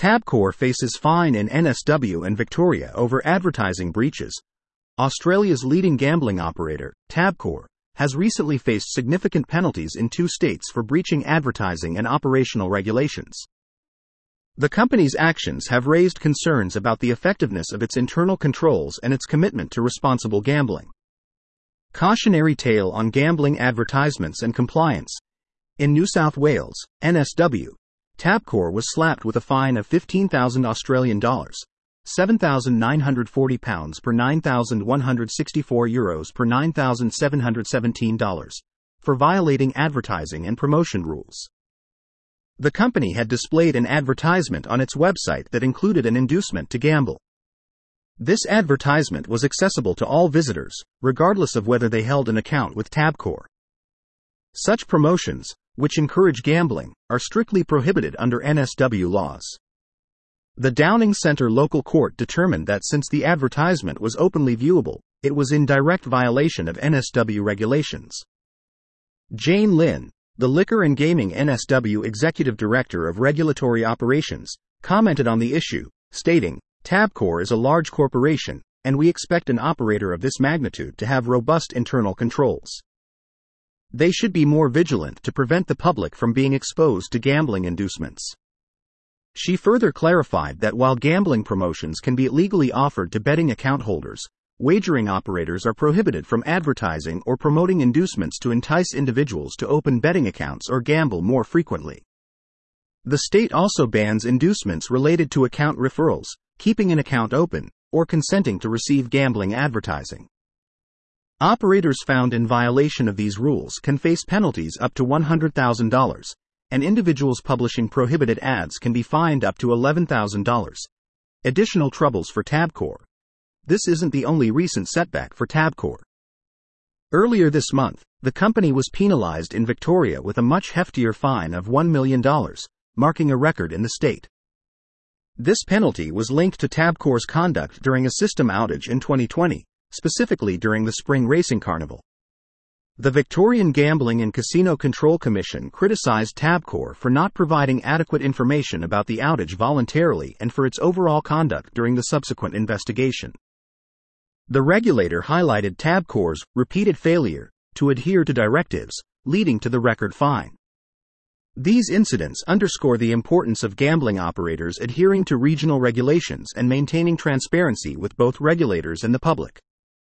Tabcorp faces fine in NSW and Victoria over advertising breaches. Australia's leading gambling operator, Tabcorp, has recently faced significant penalties in 2 states for breaching advertising and operational regulations. The company's actions have raised concerns about the effectiveness of its internal controls and its commitment to responsible gambling. Cautionary tale on gambling advertisements and compliance. In New South Wales, NSW, Tabcorp was slapped with a fine of $15,000 Australian dollars, £7,940 per €9,164 per $9,717, for violating advertising and promotion rules. The company had displayed an advertisement on its website that included an inducement to gamble. This advertisement was accessible to all visitors, regardless of whether they held an account with Tabcorp. Such promotions, which encourage gambling, are strictly prohibited under NSW laws. The Downing Centre local court determined that since the advertisement was openly viewable, it was in direct violation of NSW regulations. Jane Lynn, the Liquor and Gaming NSW Executive Director of Regulatory Operations, commented on the issue, stating, "Tabcorp is a large corporation, and we expect an operator of this magnitude to have robust internal controls. They should be more vigilant to prevent the public from being exposed to gambling inducements." She further clarified that while gambling promotions can be legally offered to betting account holders, wagering operators are prohibited from advertising or promoting inducements to entice individuals to open betting accounts or gamble more frequently. The state also bans inducements related to account referrals, keeping an account open, or consenting to receive gambling advertising. Operators found in violation of these rules can face penalties up to $100,000, and individuals publishing prohibited ads can be fined up to $11,000. Additional troubles for Tabcorp. This isn't the only recent setback for Tabcorp. Earlier this month, the company was penalized in Victoria with a much heftier fine of $1 million, marking a record in the state. This penalty was linked to Tabcorp's conduct during a system outage in 2020, specifically during the Spring Racing Carnival. The Victorian Gambling and Casino Control Commission criticized Tabcorp for not providing adequate information about the outage voluntarily and for its overall conduct during the subsequent investigation. The regulator highlighted Tabcorp's repeated failure to adhere to directives, leading to the record fine. These incidents underscore the importance of gambling operators adhering to regional regulations and maintaining transparency with both regulators and the public.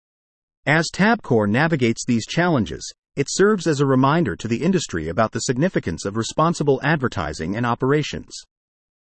As Tabcorp navigates these challenges, it serves as a reminder to the industry about the significance of responsible advertising and operations.